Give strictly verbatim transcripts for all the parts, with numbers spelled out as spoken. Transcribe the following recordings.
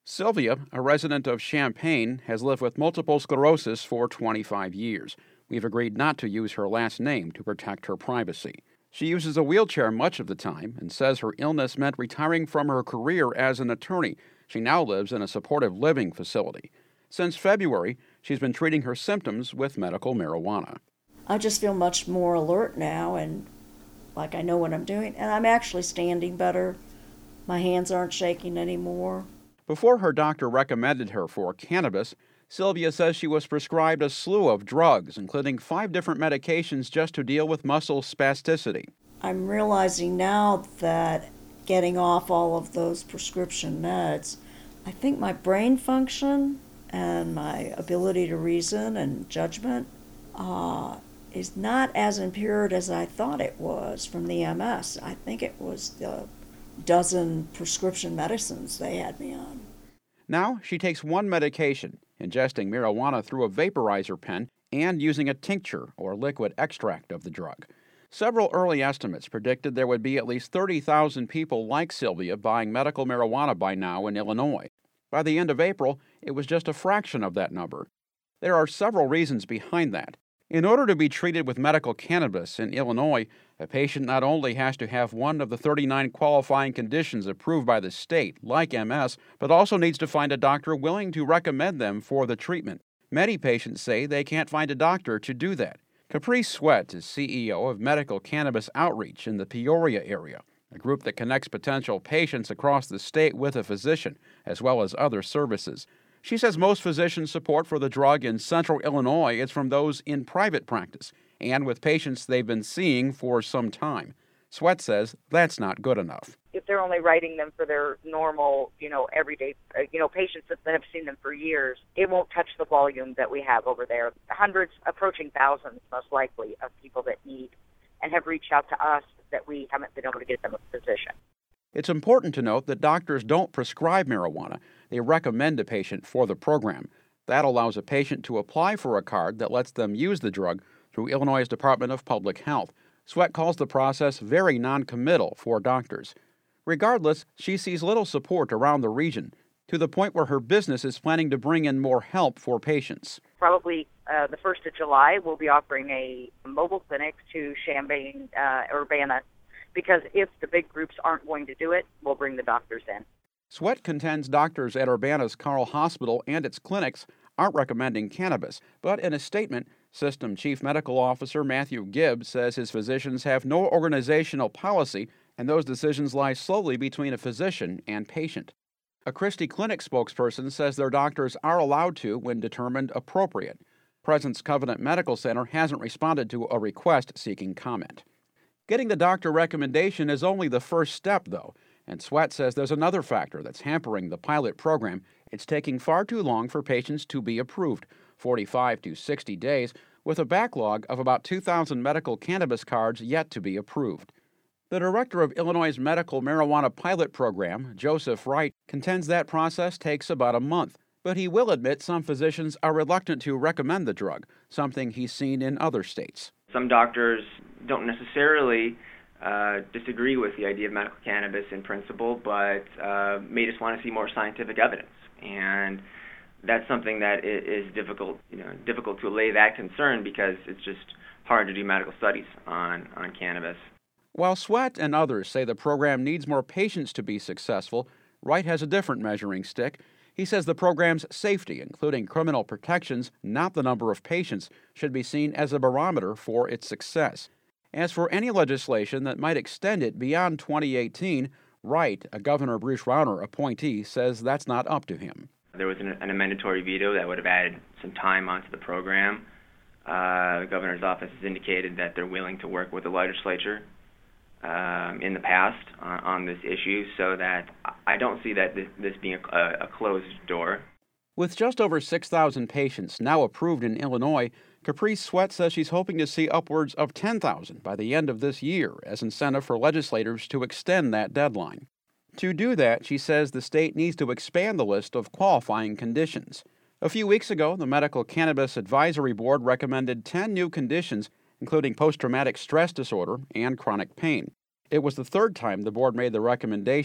Sylvia, a resident of Champaign, has lived with multiple sclerosis for twenty-five years. We've agreed not to use her last name to protect her privacy. She uses a wheelchair much of the time and says her illness meant retiring from her career as an attorney. She now lives in a supportive living facility. Since February, she's been treating her symptoms with medical marijuana. I just feel much more alert now and like I know what I'm doing, and I'm actually standing better. My hands aren't shaking anymore. Before her doctor recommended her for cannabis, Sylvia says she was prescribed a slew of drugs, including five different medications just to deal with muscle spasticity. I'm realizing now that getting off all of those prescription meds, I think my brain function and my ability to reason and judgment uh, is not as impaired as I thought it was from the M S. I think it was the dozen prescription medicines they had me on. Now she takes one medication, ingesting marijuana through a vaporizer pen and using a tincture or liquid extract of the drug. Several early estimates predicted there would be at least thirty thousand people like Sylvia buying medical marijuana by now in Illinois. By the end of April, it was just a fraction of that number. There are several reasons behind that. In order to be treated with medical cannabis in Illinois, a patient not only has to have one of the thirty-nine qualifying conditions approved by the state, like M S, but also needs to find a doctor willing to recommend them for the treatment. Many patients say they can't find a doctor to do that. Caprice Sweat is C E O of Medical Cannabis Outreach in the Peoria area, a group that connects potential patients across the state with a physician, as well as other services. She says most physician support for the drug in central Illinois is from those in private practice and with patients they've been seeing for some time. Sweat says that's not good enough. If they're only writing them for their normal, you know, everyday, uh, you know, patients that have seen them for years, it won't touch the volume that we have over there. Hundreds, approaching thousands, most likely, of people that need and have reached out to us that we haven't been able to get them a physician. It's important to note that doctors don't prescribe marijuana. They recommend a patient for the program. That allows a patient to apply for a card that lets them use the drug through Illinois' Department of Public Health. Sweat calls the process very non-committal for doctors. Regardless, she sees little support around the region, to the point where her business is planning to bring in more help for patients. Probably uh, the first of July, we'll be offering a mobile clinic to Champaign, uh, Urbana, because if the big groups aren't going to do it, we'll bring the doctors in. Sweat contends doctors at Urbana's Carle Hospital and its clinics aren't recommending cannabis, but in a statement, System Chief Medical Officer Matthew Gibbs says his physicians have no organizational policy and those decisions lie solely between a physician and patient. A Christie Clinic spokesperson says their doctors are allowed to when determined appropriate. Presence Covenant Medical Center hasn't responded to a request seeking comment. Getting the doctor recommendation is only the first step, though, and Sweat says there's another factor that's hampering the pilot program. It's taking far too long for patients to be approved, forty-five to sixty days, with a backlog of about two thousand medical cannabis cards yet to be approved. The director of Illinois' Medical Marijuana Pilot Program, Joseph Wright, contends that process takes about a month, but he will admit some physicians are reluctant to recommend the drug, something he's seen in other states. Some doctors don't necessarily uh, disagree with the idea of medical cannabis in principle, but uh, may just want to see more scientific evidence. And that's something that is difficult, you know, difficult to allay that concern because it's just hard to do medical studies on, on cannabis. While Sweat and others say the program needs more patients to be successful, Wright has a different measuring stick. He says the program's safety, including criminal protections, not the number of patients, should be seen as a barometer for its success. As for any legislation that might extend it beyond twenty eighteen, Wright, a Governor Bruce Rauner appointee, says that's not up to him. There was an, an mandatory veto that would have added some time onto the program. Uh, the governor's office has indicated that they're willing to work with the legislature um, in the past on, on this issue, so that I don't see that this, this being a, a closed door. With just over six thousand patients now approved in Illinois, Caprice Sweat says she's hoping to see upwards of ten thousand by the end of this year as incentive for legislators to extend that deadline. To do that, she says the state needs to expand the list of qualifying conditions. A few weeks ago, the Medical Cannabis Advisory Board recommended ten new conditions, including post-traumatic stress disorder and chronic pain. It was the third time the board made the recommendation.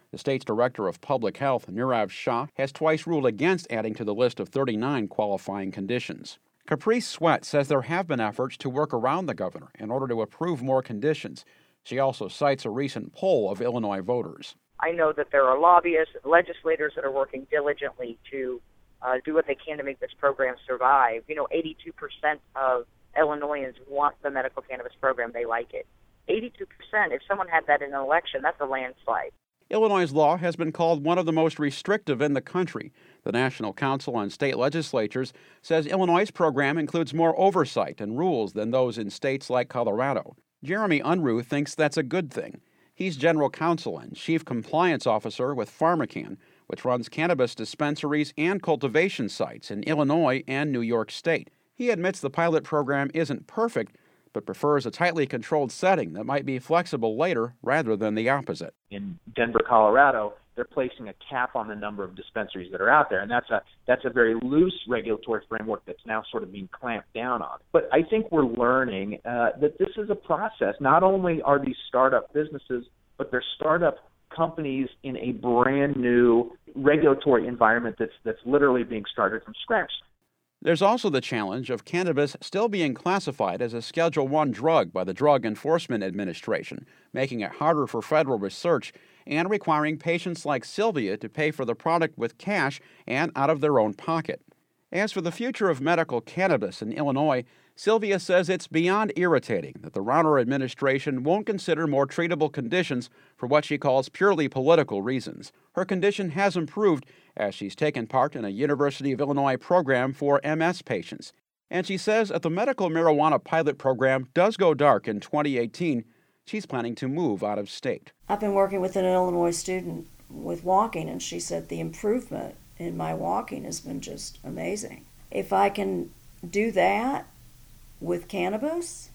The state's director of public health, Nirav Shah, has twice ruled against adding to the list of thirty-nine qualifying conditions. Caprice Sweat says there have been efforts to work around the governor in order to approve more conditions. She also cites a recent poll of Illinois voters. I know that there are lobbyists, legislators that are working diligently to uh, do what they can to make this program survive. You know, eighty-two percent of Illinoisans want the medical cannabis program. They like it. eighty-two percent, if someone had that in an election, that's a landslide. Illinois' law has been called one of the most restrictive in the country. The National Council on State Legislatures says Illinois' program includes more oversight and rules than those in states like Colorado. Jeremy Unruh thinks that's a good thing. He's general counsel and chief compliance officer with PharmaCann, which runs cannabis dispensaries and cultivation sites in Illinois and New York State. He admits the pilot program isn't perfect, but prefers a tightly controlled setting that might be flexible later rather than the opposite. In Denver, Colorado, they're placing a cap on the number of dispensaries that are out there, and that's a that's a very loose regulatory framework that's now sort of being clamped down on. But I think we're learning uh, that this is a process. Not only are these startup businesses, but they're startup companies in a brand new regulatory environment that's that's literally being started from scratch. There's also the challenge of cannabis still being classified as a Schedule one drug by the Drug Enforcement Administration, making it harder for federal research and requiring patients like Sylvia to pay for the product with cash and out of their own pocket. As for the future of medical cannabis in Illinois, Sylvia says it's beyond irritating that the Rauner administration won't consider more treatable conditions for what she calls purely political reasons. Her condition has improved as she's taken part in a University of Illinois program for M S patients. And she says if the medical marijuana pilot program does go dark in twenty eighteen, she's planning to move out of state. I've been working with an Illinois student with walking, and she said the improvement in my walking has been just amazing. If I can do that with cannabis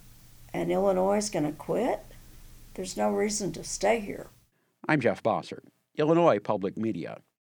and Illinois is going to quit, there's no reason to stay here. I'm Jeff Bossert, Illinois Public Media.